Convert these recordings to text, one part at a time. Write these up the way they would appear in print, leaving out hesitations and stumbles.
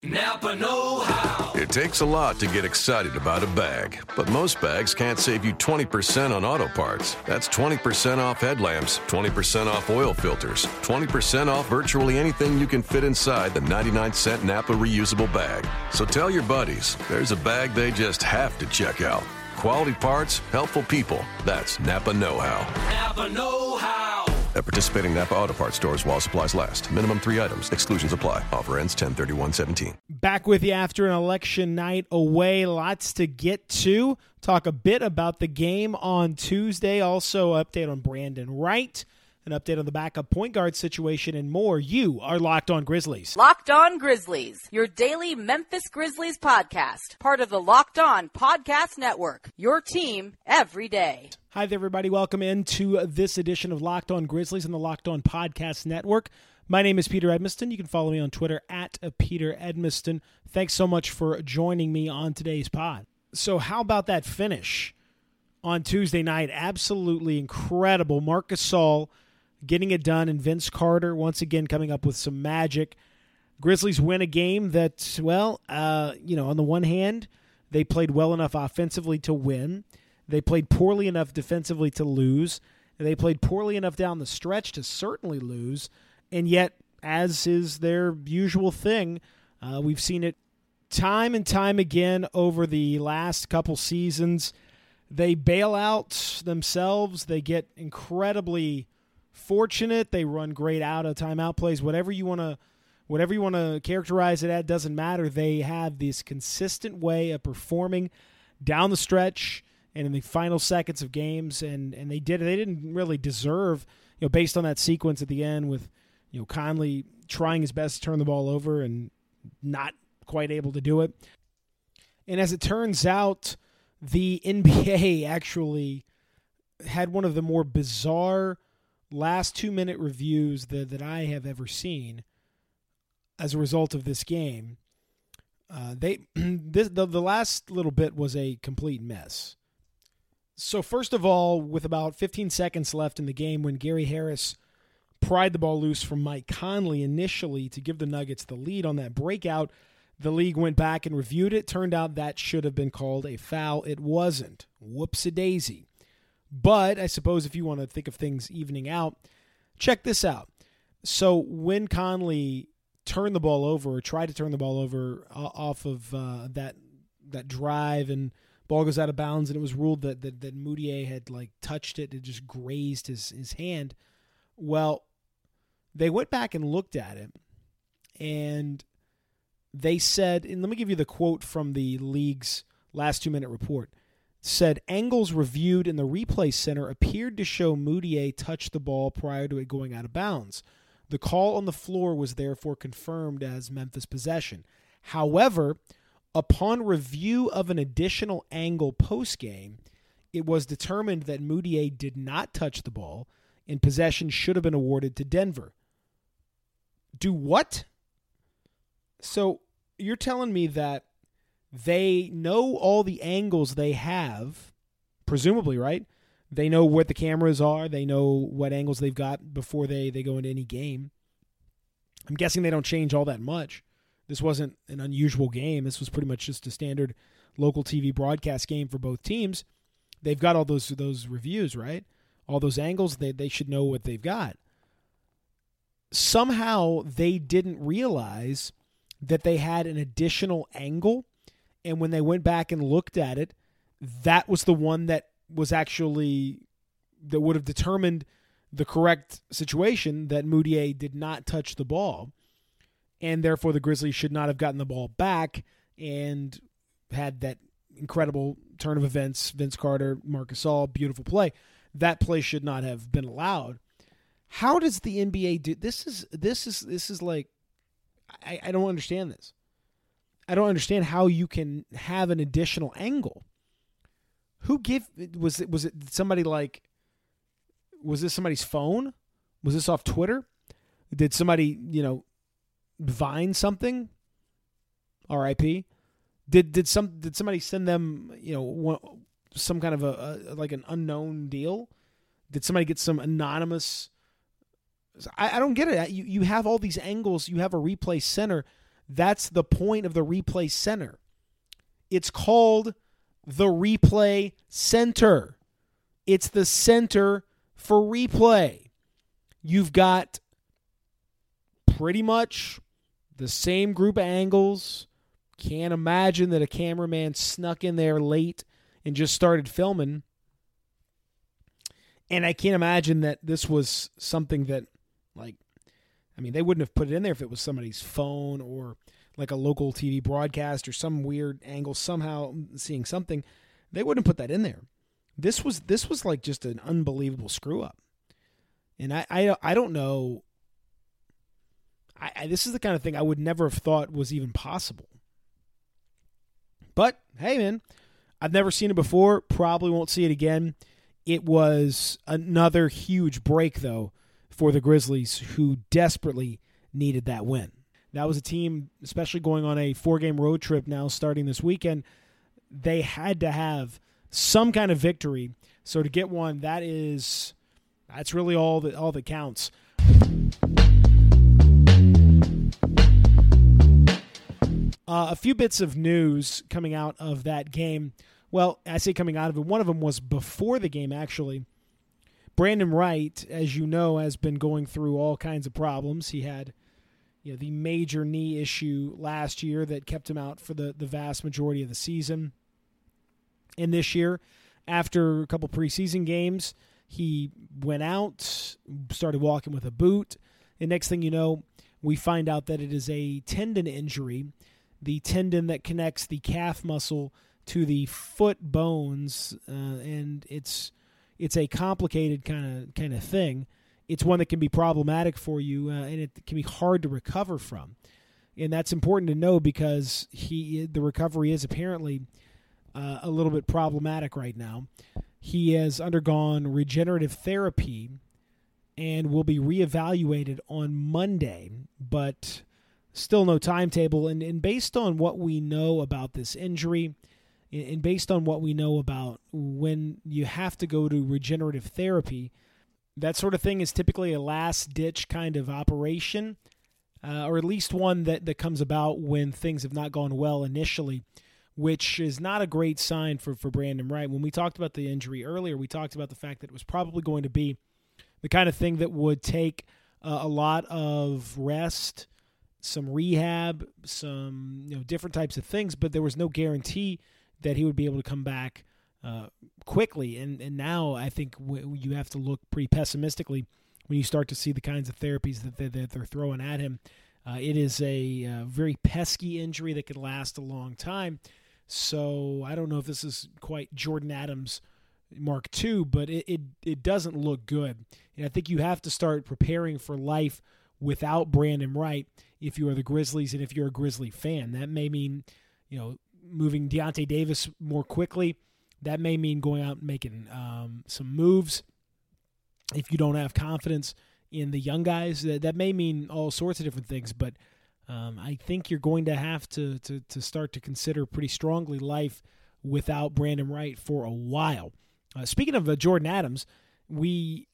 Napa know-how. It takes a lot to get excited about a bag, but most bags can't save you 20% on auto parts. That's 20% off headlamps, 20% off oil filters, 20% off virtually anything you can fit inside the 99-cent Napa reusable bag. So tell your buddies, there's a bag they just have to check out. Quality parts, helpful people. That's Napa know-how. Napa know-how. At participating Napa Auto Parts stores while supplies last. Minimum 3 items. Exclusions apply. Offer ends 10/31/17. Back with you after an election night away. Lots to get to. Talk a bit about the game on Tuesday. Also, update on Brandon Wright. An update on the backup point guard situation and more. You are Locked On Grizzlies. Locked On Grizzlies, your daily Memphis Grizzlies podcast. Part of the Locked On Podcast Network. Your team every day. Hi there, everybody. Welcome into this edition of Locked On Grizzlies on the Locked On Podcast Network. My name is Peter Edmiston. You can follow me on Twitter at Peter Edmiston. Thanks so much for joining me on today's pod. So how about that finish on Tuesday night? Absolutely incredible. Marc Gasol getting it done, and Vince Carter once again coming up with some magic. Grizzlies win a game that, well, on the one hand, they played well enough offensively to win. They played poorly enough defensively to lose. They played poorly enough down the stretch to certainly lose. And yet, as is their usual thing, we've seen it time and time again over the last couple seasons. They bail out themselves. They get incredibly fortunate. They run great out of timeout plays. Whatever you want to characterize it at doesn't matter. They have this consistent way of performing down the stretch and in the final seconds of games, and they did it. They didn't really deserve, based on that sequence at the end with, Conley trying his best to turn the ball over and not quite able to do it. And as it turns out, the NBA actually had one of the more bizarre last 2-minute reviews that I have ever seen as a result of this game. The last little bit was a complete mess. So first of all, with about 15 seconds left in the game, when Gary Harris pried the ball loose from Mike Conley initially to give the Nuggets the lead on that breakout, the league went back and reviewed it. Turned out that should have been called a foul. It wasn't. Whoops-a-daisy. But I suppose if you want to think of things evening out, check this out. So when Conley turned the ball over, or tried to turn the ball over off of that drive, and ball goes out of bounds, and it was ruled that Mudiay had touched it, it just grazed his hand. Well, they went back and looked at it, and they said, and let me give you the quote from the league's last 2-minute report. Said, angles reviewed in the replay center appeared to show Mudiay touched the ball prior to it going out of bounds. The call on the floor was therefore confirmed as Memphis possession. However, upon review of an additional angle postgame, it was determined that Mudiay did not touch the ball and possession should have been awarded to Denver. Do what? So you're telling me that they know all the angles they have, presumably, right? They know what the cameras are. They know what angles they've got before they go into any game. I'm guessing they don't change all that much. This wasn't an unusual game. This was pretty much just a standard local TV broadcast game for both teams. They've got all those reviews, right? All those angles, they should know what they've got. Somehow they didn't realize that they had an additional angle, and when they went back and looked at it, that was the one that was actually, that would have determined the correct situation, that Mudiay did not touch the ball, and therefore the Grizzlies should not have gotten the ball back and had that incredible turn of events, Vince Carter, Marc Gasol, beautiful play. That play should not have been allowed. How does the NBA do this? Is like, I don't understand this. I don't understand how you can have an additional angle. Who was it somebody was this somebody's phone? Was this off Twitter? Did somebody, Vine something? RIP. Did somebody send them, some kind of an unknown deal? Did somebody get some anonymous? I don't get it. You have all these angles. You have a replay center. That's the point of the replay center. It's called the replay center. It's the center for replay. You've got pretty much the same group of angles. Can't imagine that a cameraman snuck in there late and just started filming. And I can't imagine that this was something that, they wouldn't have put it in there if it was somebody's phone or like a local TV broadcast or some weird angle, somehow seeing something. They wouldn't put that in there. This was like just an unbelievable screw up. And I don't know. This is the kind of thing I would never have thought was even possible. But, hey, man, I've never seen it before. Probably won't see it again. It was another huge break, though, for the Grizzlies, who desperately needed that win. That was a team, especially going on a 4-game road trip now starting this weekend, they had to have some kind of victory. So to get one, that's really all that counts. A few bits of news coming out of that game. Well, I say coming out of it. One of them was before the game, actually. Brandon Wright, as you know, has been going through all kinds of problems. He had the major knee issue last year that kept him out for the vast majority of the season. And this year, after a couple preseason games, he went out, started walking with a boot. And next thing you know, we find out that it is a tendon injury, the tendon that connects the calf muscle to the foot bones, and it's a complicated kind of thing. It's one that can be problematic for you, and it can be hard to recover from. And that's important to know because the recovery is apparently a little bit problematic right now. He has undergone regenerative therapy and will be reevaluated on Monday, but still no timetable. And based on what we know about this injury, and based on what we know about when you have to go to regenerative therapy, that sort of thing is typically a last-ditch kind of operation, or at least one that comes about when things have not gone well initially, which is not a great sign for Brandon Wright. When we talked about the injury earlier, we talked about the fact that it was probably going to be the kind of thing that would take a lot of rest, some rehab, some different types of things, but there was no guarantee that he would be able to come back quickly. And now I think you have to look pretty pessimistically when you start to see the kinds of therapies that they're throwing at him. It is a very pesky injury that could last a long time. So I don't know if this is quite Jordan Adams Mark II, but it doesn't look good. And I think you have to start preparing for life without Brandon Wright if you are the Grizzlies and if you're a Grizzly fan. That may mean, moving Deontay Davis more quickly. That may mean going out and making some moves. If you don't have confidence in the young guys, that may mean all sorts of different things. But I think you're going to have to start to consider pretty strongly life without Brandon Wright for a while. Speaking of Jordan Adams, we've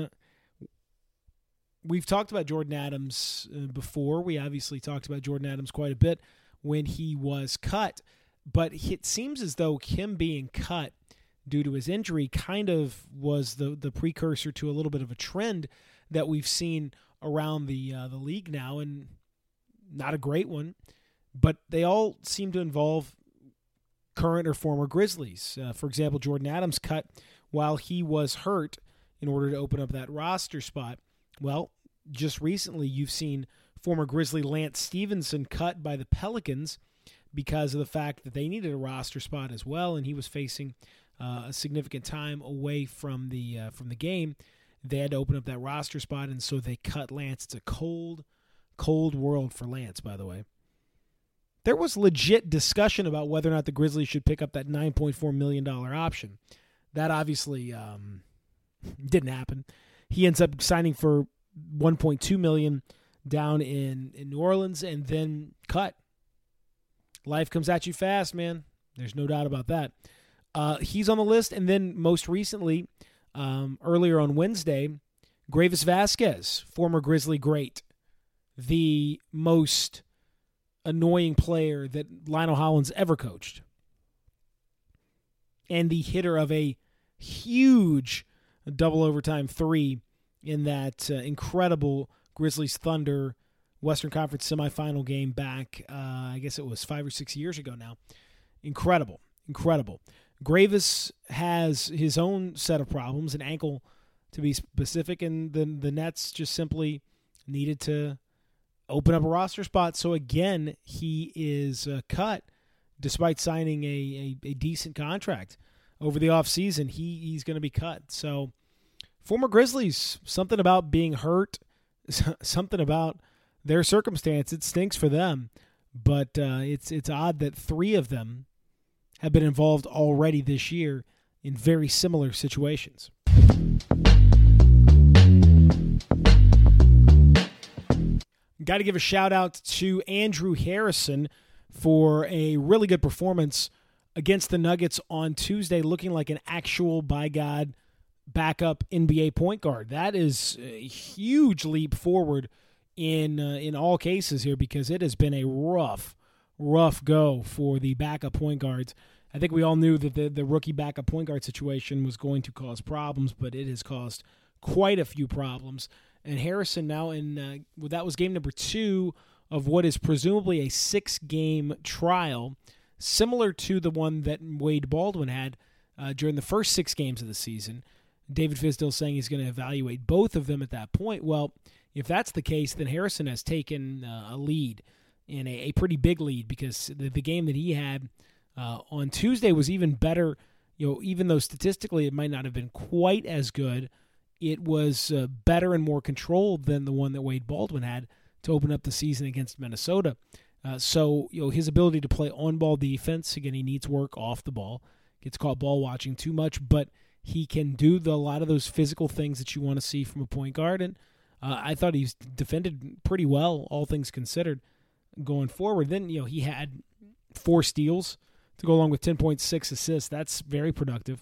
talked about Jordan Adams before. We obviously talked about Jordan Adams quite a bit when he was cut. But it seems as though him being cut due to his injury kind of was the precursor to a little bit of a trend that we've seen around the league now, and not a great one, but they all seem to involve current or former Grizzlies. For example, Jordan Adams cut while he was hurt in order to open up that roster spot. Well, just recently you've seen former Grizzly Lance Stevenson cut by the Pelicans because of the fact that they needed a roster spot as well, and he was facing a significant time away from the game. They had to open up that roster spot, and so they cut Lance. It's a cold world for Lance, by the way. There was legit discussion about whether or not the Grizzlies should pick up that $9.4 million option. That obviously didn't happen. He ends up signing for $1.2 million down in New Orleans and then cut. Life comes at you fast, man. There's no doubt about that. He's on the list, and then most recently, earlier on Wednesday, Greivis Vasquez, former Grizzly great, the most annoying player that Lionel Hollins ever coached. And the hitter of a huge double overtime 3 in that incredible Grizzlies Thunder Western Conference semifinal game back, I guess it was 5 or 6 years ago now. Incredible. Gravis has his own set of problems, an ankle to be specific, and the Nets just simply needed to open up a roster spot. So again, he is cut despite signing a decent contract over the offseason. He's going to be cut. So former Grizzlies, something about being hurt, something about their circumstance. It stinks for them, but it's odd that 3 of them have been involved already this year in very similar situations. Got to give a shout out to Andrew Harrison for a really good performance against the Nuggets on Tuesday, looking like an actual, by God, backup NBA point guard. That is a huge leap forward in all cases here, because it has been a rough go for the backup point guards. I think we all knew that the rookie backup point guard situation was going to cause problems, but it has caused quite a few problems. And Harrison now that was game number 2 of what is presumably a 6-game trial, similar to the one that Wade Baldwin had during the first 6 games of the season. David Fizdale saying he's going to evaluate both of them at that point. Well, if that's the case, then Harrison has taken a lead, in a pretty big lead, because the game that he had on Tuesday was even better. Even though statistically it might not have been quite as good, it was better and more controlled than the one that Wade Baldwin had to open up the season against Minnesota. So his ability to play on-ball defense, again, he needs work off the ball. Gets caught ball watching too much, but he can do a lot of those physical things that you want to see from a point guard. And I thought he's defended pretty well, all things considered, going forward. Then he had 4 steals to go along with 10.6 assists. That's very productive.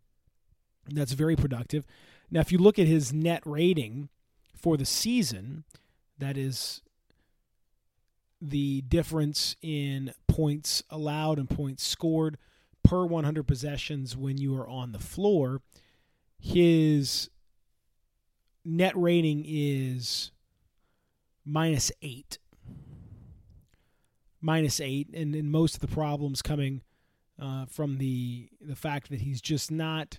Now, if you look at his net rating for the season, that is the difference in points allowed and points scored per 100 possessions when you are on the floor, his net rating is -8. And most of the problems coming from the fact that he's just not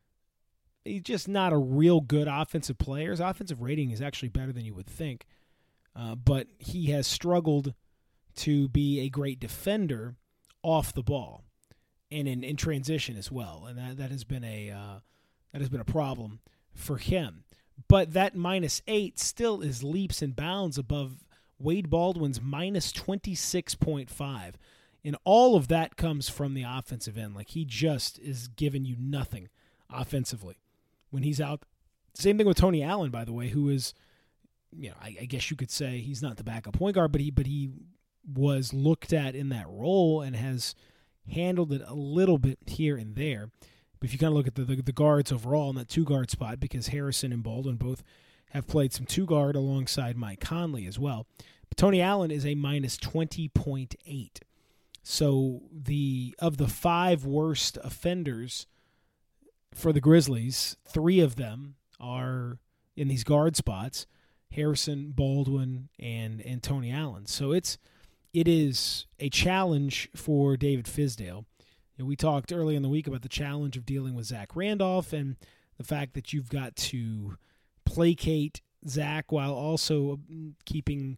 a real good offensive player. His offensive rating is actually better than you would think, but he has struggled to be a great defender off the ball and in transition as well, and that has been a problem for him. But that -8 still is leaps and bounds above Wade Baldwin's -26.5. And all of that comes from the offensive end. Like, he just is giving you nothing offensively when he's out. Same thing with Tony Allen, by the way, who is, I guess you could say he's not the backup point guard, but he was looked at in that role and has handled it a little bit here and there. But if you kind of look at the guards overall in that 2-guard spot, because Harrison and Baldwin both have played some 2-guard alongside Mike Conley as well. But Tony Allen is a -20.8. So of the 5 worst offenders for the Grizzlies, 3 of them are in these guard spots: Harrison, Baldwin, and Tony Allen. So it is a challenge for David Fizdale. We talked early in the week about the challenge of dealing with Zach Randolph and the fact that you've got to placate Zach while also keeping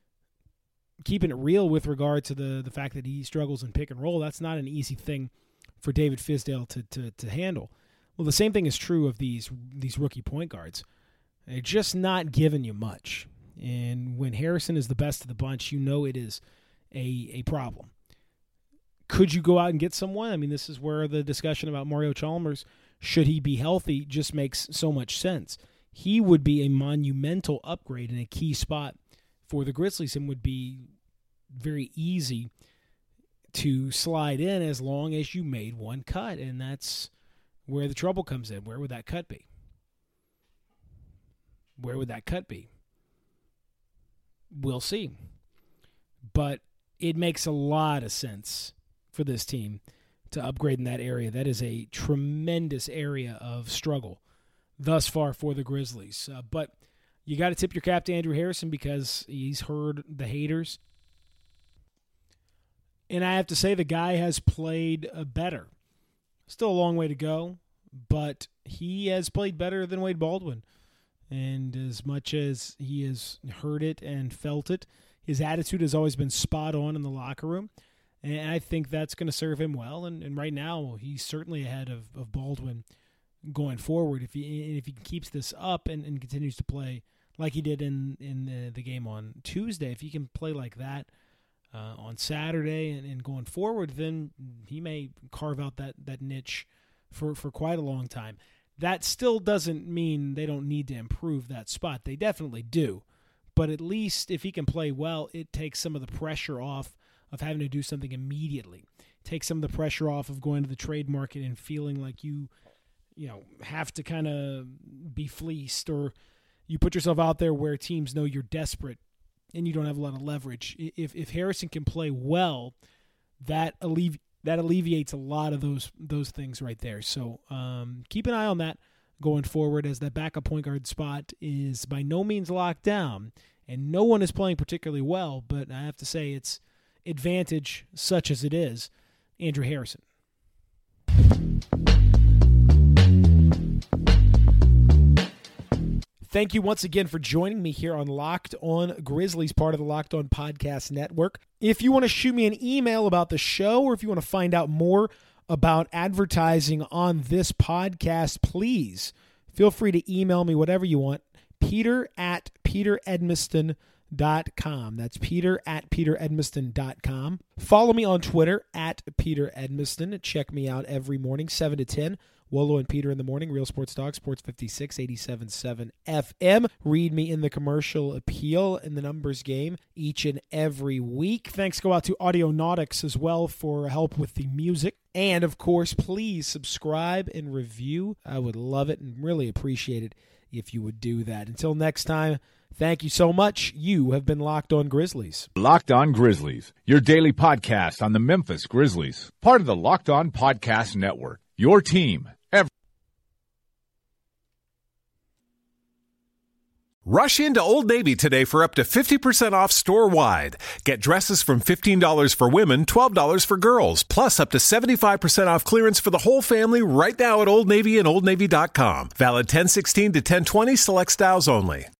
it real with regard to the fact that he struggles in pick and roll. That's not an easy thing for David Fizdale to handle. Well, the same thing is true of these rookie point guards. They're just not giving you much. And when Harrison is the best of the bunch, it is a problem. Could you go out and get someone? I mean, this is where the discussion about Mario Chalmers, should he be healthy, just makes so much sense. He would be a monumental upgrade in a key spot for the Grizzlies and would be very easy to slide in as long as you made one cut, and that's where the trouble comes in. Where would that cut be? We'll see. But it makes a lot of sense for this team to upgrade in that area. That is a tremendous area of struggle thus far for the Grizzlies. But you got to tip your cap to Andrew Harrison because he's heard the haters. And I have to say the guy has played better. Still a long way to go, but he has played better than Wade Baldwin. And as much as he has heard it and felt it, his attitude has always been spot on in the locker room. And I think that's going to serve him well. And right now, he's certainly ahead of Baldwin going forward. If he keeps this up and continues to play like he did in the game on Tuesday, if he can play like that on Saturday and going forward, then he may carve out that niche for quite a long time. That still doesn't mean they don't need to improve that spot. They definitely do. But at least if he can play well, it takes some of the pressure off of having to do something immediately. It takes some of the pressure off of going to the trade market and feeling like you have to kind of be fleeced, or you put yourself out there where teams know you're desperate and you don't have a lot of leverage. If Harrison can play well, that alleviates a lot of those things right there. So keep an eye on that going forward, as that backup point guard spot is by no means locked down, and no one is playing particularly well, but I have to say it's advantage such as it is, Andrew Harrison. Thank you once again for joining me here on Locked On Grizzlies, part of the Locked On Podcast Network. If you want to shoot me an email about the show, or if you want to find out more about advertising on this podcast, please feel free to email me whatever you want. Peter@PeterEdmiston.com. That's Peter@PeterEdmiston.com. Follow me on Twitter @PeterEdmiston. Check me out every morning, 7 to 10. Wolo and Peter in the morning, Real Sports Dog, Sports 56, 87.7 FM. Read me in the Commercial Appeal in the Numbers Game each and every week. Thanks go out to Audionautics as well for help with the music. And, of course, please subscribe and review. I would love it and really appreciate it if you would do that. Until next time, thank you so much. You have been Locked On Grizzlies. Locked On Grizzlies, your daily podcast on the Memphis Grizzlies. Part of the Locked On Podcast Network, your team every. Rush into Old Navy today for up to 50% off store-wide. Get dresses from $15 for women, $12 for girls, plus up to 75% off clearance for the whole family right now at Old Navy and OldNavy.com. Valid 10/16 to 10/20, select styles only.